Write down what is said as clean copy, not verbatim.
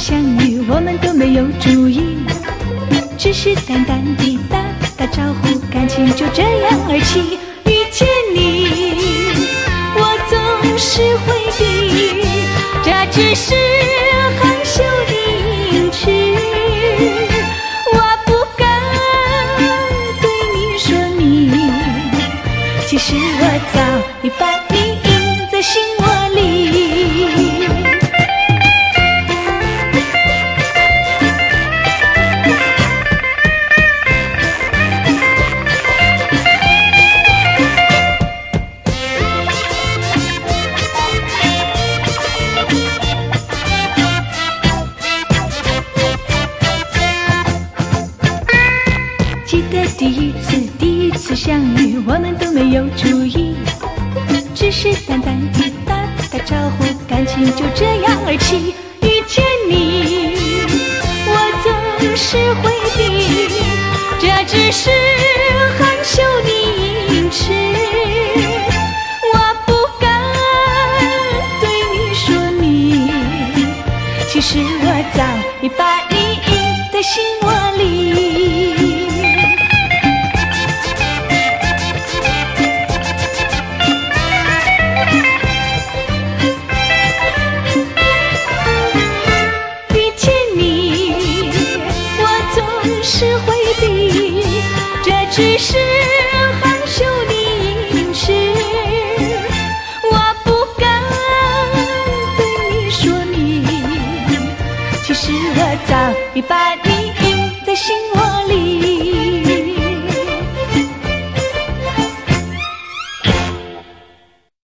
相遇，我们都没有注意，只是淡淡地打打招呼，感情就这样而起。遇见你，我总是回避，这只是害羞的矜持，我不敢对你说明，其实我早已把你印在心窝里。记得第一次相遇，我们都没有注意，只是淡淡地打打招呼，感情就这样而起。遇见你，我总是回避，这只是害羞的矜持，我不敢对你说明，其实我早已把你印在心窝里。是回避，这只是害羞的矜持，我不敢对你说明，其实我早已把你印在心窝里。